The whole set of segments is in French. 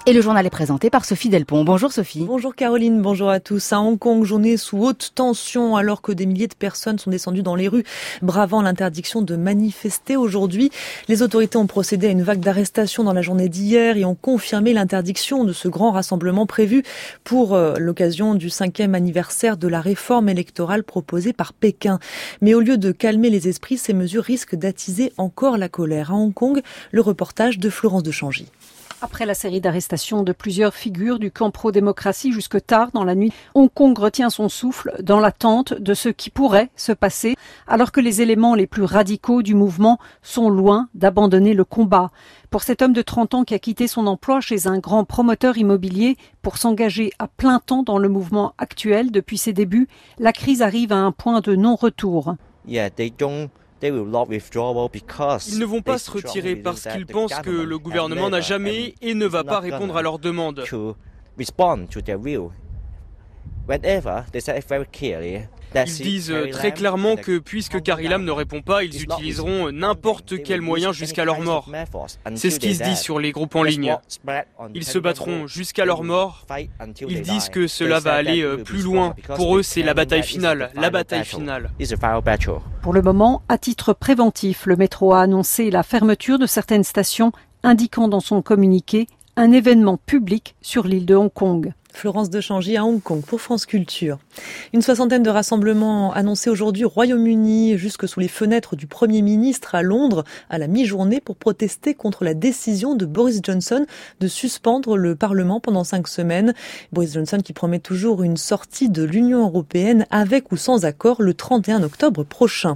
Et le journal est présenté par Sophie Delpont. Bonjour Sophie. Bonjour Caroline, bonjour à tous. À Hong Kong, journée sous haute tension alors que des milliers de personnes sont descendues dans les rues, bravant l'interdiction de manifester aujourd'hui. Les autorités ont procédé à une vague d'arrestations dans la journée d'hier et ont confirmé l'interdiction de ce grand rassemblement prévu pour l'occasion du 5e anniversaire de la réforme électorale proposée par Pékin. Mais au lieu de calmer les esprits, ces mesures risquent d'attiser encore la colère. À Hong Kong, le reportage de Florence de Changy. Après la série d'arrestations de plusieurs figures du camp pro-démocratie jusque tard dans la nuit, Hong Kong retient son souffle dans l'attente de ce qui pourrait se passer, alors que les éléments les plus radicaux du mouvement sont loin d'abandonner le combat. Pour cet homme de 30 ans qui a quitté son emploi chez un grand promoteur immobilier pour s'engager à plein temps dans le mouvement actuel depuis ses débuts, la crise arrive à un point de non-retour. Ils ne vont pas se retirer parce qu'ils pensent que le gouvernement n'a jamais et ne va pas répondre à leurs demandes. Ils disent très clairement que puisque Carrie Lam ne répond pas, ils utiliseront n'importe quel moyen jusqu'à leur mort. C'est ce qui se dit sur les groupes en ligne. Ils se battront jusqu'à leur mort. Ils disent que cela va aller plus loin. Pour eux, c'est la bataille finale. La bataille finale. Pour le moment, à titre préventif, le métro a annoncé la fermeture de certaines stations, indiquant dans son communiqué un événement public sur l'île de Hong Kong. Florence de Changy à Hong Kong pour France Culture. Une soixantaine de rassemblements annoncés aujourd'hui au Royaume-Uni, jusque sous les fenêtres du Premier ministre à Londres, à la mi-journée, pour protester contre la décision de Boris Johnson de suspendre le Parlement pendant 5 semaines. Boris Johnson qui promet toujours une sortie de l'Union européenne avec ou sans accord le 31 octobre prochain.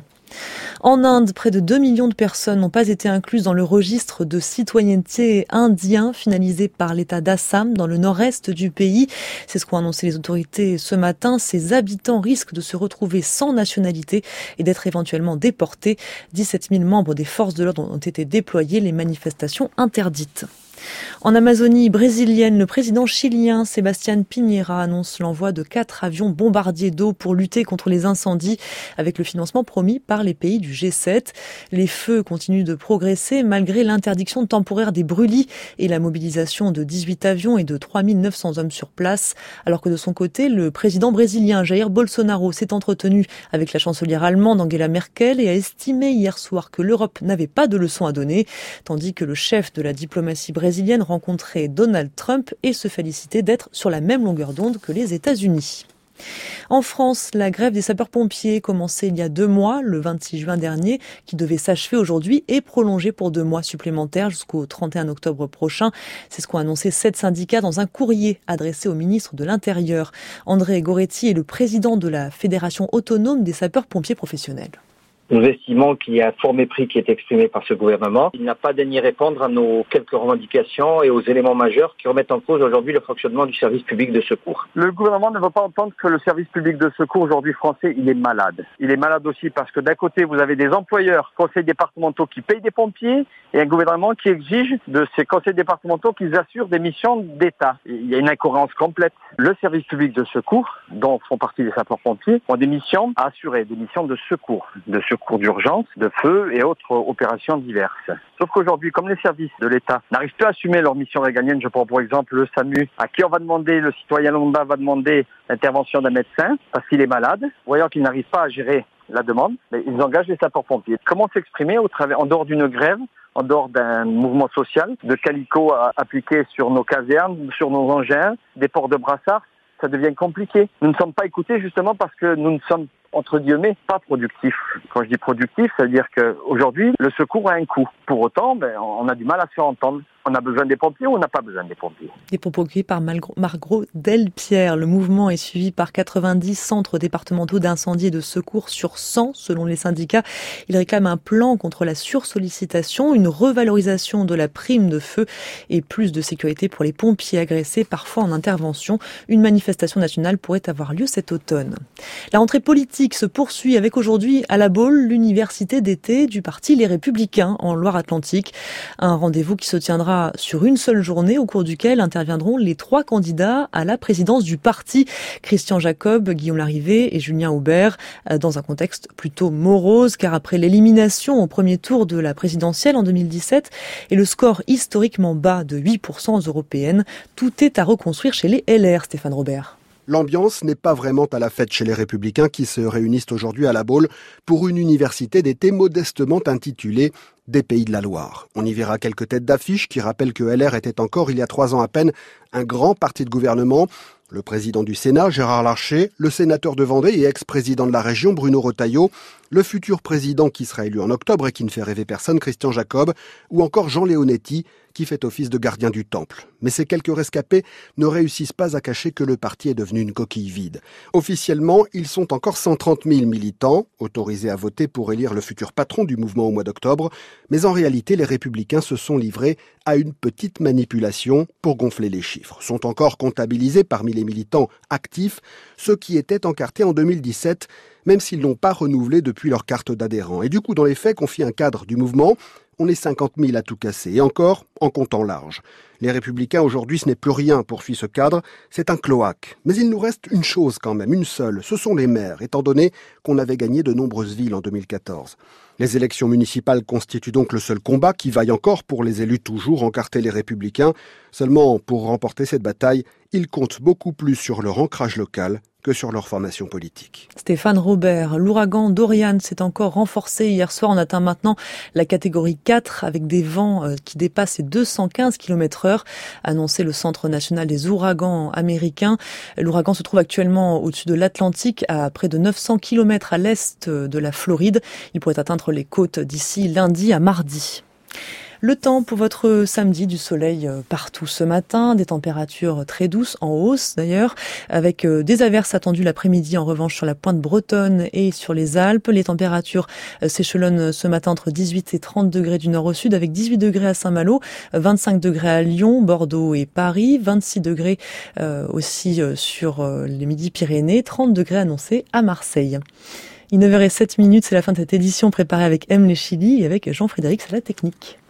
En Inde, près de 2 millions de personnes n'ont pas été incluses dans le registre de citoyenneté indien finalisé par l'État d'Assam dans le nord-est du pays. C'est ce qu'ont annoncé les autorités ce matin. Ces habitants risquent de se retrouver sans nationalité et d'être éventuellement déportés. 17 000 membres des forces de l'ordre ont été déployés, les manifestations interdites. En Amazonie brésilienne, le président chilien Sebastián Piñera annonce l'envoi de 4 avions bombardiers d'eau pour lutter contre les incendies avec le financement promis par les pays du G7. Les feux continuent de progresser malgré l'interdiction temporaire des brûlis et la mobilisation de 18 avions et de 3 900 hommes sur place. Alors que de son côté, le président brésilien Jair Bolsonaro s'est entretenu avec la chancelière allemande Angela Merkel et a estimé hier soir que l'Europe n'avait pas de leçons à donner, tandis que le chef de la diplomatie brésilienne rencontrer Donald Trump et se féliciter d'être sur la même longueur d'onde que les États-Unis. En France, la grève des sapeurs-pompiers, commencée il y a 2 mois, le 26 juin dernier, qui devait s'achever aujourd'hui, est prolongée pour 2 mois supplémentaires jusqu'au 31 octobre prochain. C'est ce qu'ont annoncé 7 syndicats dans un courrier adressé au ministre de l'Intérieur. André Goretti est le président de la Fédération autonome des sapeurs-pompiers professionnels. Nous estimons qu'il y a un fort mépris qui est exprimé par ce gouvernement. Il n'a pas daigné répondre à nos quelques revendications et aux éléments majeurs qui remettent en cause aujourd'hui le fonctionnement du service public de secours. Le gouvernement ne veut pas entendre que le service public de secours aujourd'hui français, il est malade. Il est malade aussi parce que d'un côté, vous avez des employeurs, conseils départementaux qui payent des pompiers et un gouvernement qui exige de ces conseils départementaux qu'ils assurent des missions d'État. Il y a une incohérence complète. Le service public de secours, dont font partie les sapeurs-pompiers, ont des missions à assurer, des missions de secours d'urgence, de feu et autres opérations diverses. Sauf qu'aujourd'hui, comme les services de l'État n'arrivent plus à assumer leurs missions régaliennes, je prends pour exemple le SAMU, à qui on va demander, le citoyen lambda va demander l'intervention d'un médecin parce qu'il est malade, voyant qu'il n'arrive pas à gérer la demande, mais ils engagent les sapeurs-pompiers. Comment s'exprimer en dehors d'une grève, en dehors d'un mouvement social, de calicot appliqué sur nos casernes, sur nos engins, des ports de brassards? Ça devient compliqué. Nous ne sommes pas écoutés justement parce que nous ne sommes, entre guillemets, pas productifs. Quand je dis productif, ça veut dire qu'aujourd'hui, le secours a un coût. Pour autant, on a du mal à se faire entendre. On a besoin des pompiers ou on n'a pas besoin des pompiers? Des propos recueillis par Margot Delpierre. Le mouvement est suivi par 90 centres départementaux d'incendie et de secours sur 100 selon les syndicats. Ils réclament un plan contre la sursollicitation, une revalorisation de la prime de feu et plus de sécurité pour les pompiers agressés parfois en intervention. Une manifestation nationale pourrait avoir lieu cet automne. La rentrée politique se poursuit avec aujourd'hui à La Baule l'université d'été du parti Les Républicains en Loire-Atlantique. Un rendez-vous qui se tiendra sera sur une seule journée au cours duquel interviendront les 3 candidats à la présidence du parti, Christian Jacob, Guillaume Larrivé et Julien Aubert, dans un contexte plutôt morose, car après l'élimination au premier tour de la présidentielle en 2017 et le score historiquement bas de 8% aux européennes, tout est à reconstruire chez les LR, Stéphane Robert. L'ambiance n'est pas vraiment à la fête chez les Républicains qui se réunissent aujourd'hui à La Baule pour une université d'été modestement intitulée des Pays de la Loire. On y verra quelques têtes d'affiche qui rappellent que LR était encore, il y a 3 ans à peine, un grand parti de gouvernement. Le président du Sénat, Gérard Larcher, le sénateur de Vendée et ex-président de la région, Bruno Retailleau, le futur président qui sera élu en octobre et qui ne fait rêver personne, Christian Jacob, ou encore Jean Leonetti, qui fait office de gardien du temple. Mais ces quelques rescapés ne réussissent pas à cacher que le parti est devenu une coquille vide. Officiellement, ils sont encore 130 000 militants, autorisés à voter pour élire le futur patron du mouvement au mois d'octobre, mais en réalité, les Républicains se sont livrés à une petite manipulation pour gonfler les chiffres. Sont encore comptabilisés parmi les militants actifs ceux qui étaient encartés en 2017, même s'ils n'ont pas renouvelé depuis leur carte d'adhérent. Et du coup, dans les faits, confie un cadre du mouvement, on est 50 000 à tout casser, et encore en comptant large. Les Républicains, aujourd'hui, ce n'est plus rien, poursuit ce cadre, c'est un cloaque. Mais il nous reste une chose quand même, une seule, ce sont les maires, étant donné qu'on avait gagné de nombreuses villes en 2014. Les élections municipales constituent donc le seul combat qui vaille encore pour les élus toujours encartés les Républicains. Seulement, pour remporter cette bataille, ils comptent beaucoup plus sur leur ancrage local que sur leur formation politique. Stéphane Robert, l'ouragan Dorian s'est encore renforcé hier soir. On atteint maintenant la catégorie 4 avec des vents qui dépassent les 215 km/h, annoncé le Centre national des ouragans américains. L'ouragan se trouve actuellement au-dessus de l'Atlantique, à près de 900 km à l'est de la Floride. Il pourrait atteindre les côtes d'ici lundi à mardi. Le temps pour votre samedi, du soleil partout ce matin, des températures très douces, en hausse d'ailleurs, avec des averses attendues l'après-midi en revanche sur la pointe bretonne et sur les Alpes. Les températures s'échelonnent ce matin entre 18 et 30 degrés du nord au sud, avec 18 degrés à Saint-Malo, 25 degrés à Lyon, Bordeaux et Paris, 26 degrés aussi sur les Midi-Pyrénées, 30 degrés annoncés à Marseille. Il est 9h07, c'est la fin de cette édition préparée avec M. Les Chili et avec Jean-Frédéric à la technique.